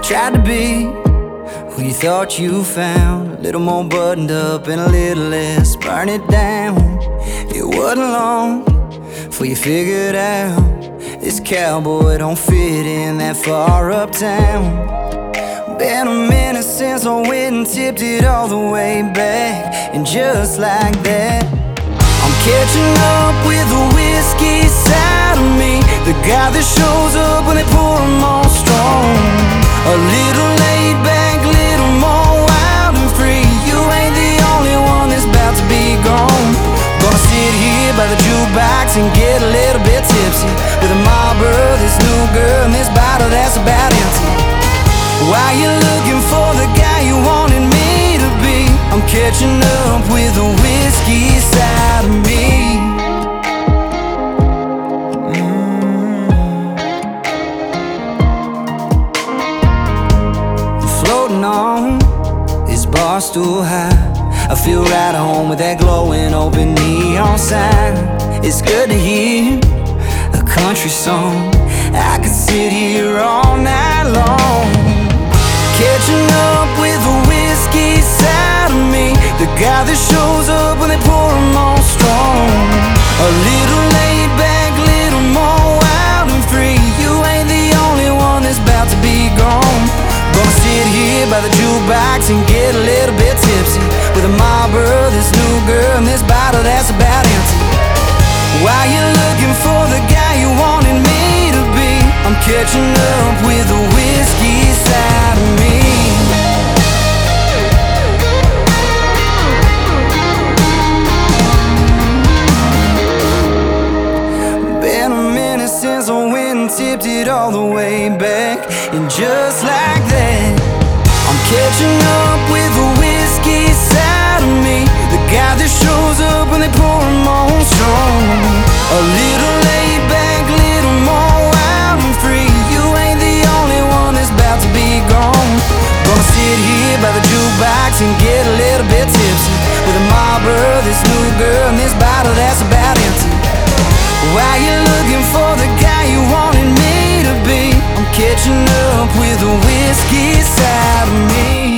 tried to be who you thought you found, a little more buttoned up and a little less burn it down. It wasn't long before you figured out this cowboy don't fit in that far uptown. Been a minute since I went and tipped it all the way back, and just like that, I'm catching up with the whiskey side of me, the guy that shows up when they pour 'em on strong. A little laid back, little more wild and free. You ain't the only one that's about to be gone. Gonna sit here by the jukebox and get a little bit tipsy with a mobber, this new girl, and this bottle that's about empty. While you're looking for the guy you wanted me to be, I'm catching up with the whiskey side of me. Floating on this bar stool high, I feel right at home with that glowing open neon sign. It's good to hear a country song. I could sit here all night long, catching up with the whiskey side of me, the guy that shows up when they pour 'em on strong. A little laid back, little more wild and free. You ain't the only one that's about to be gone. Gonna sit here by the jukebox and get a little bit tipsy with a mobber, this new girl, and this bottle that's about empty. While you're looking for the guy you wanted me to be, I'm catching up with the whiskey side of me. Been a minute since I went and tipped it all the way back, and just like that, I'm catching up with the whiskey side of me, the guy that shows up when they pour 'em on strong. A little laid back, little more wild and free. You ain't the only one that's about to be gone. Gonna sit here by the jukebox and get a little bit tipsy with a mobber, this new girl, and this bottle that's about empty. While you're looking for the guy you wanted me to be, I'm catching up with the whiskey side of me.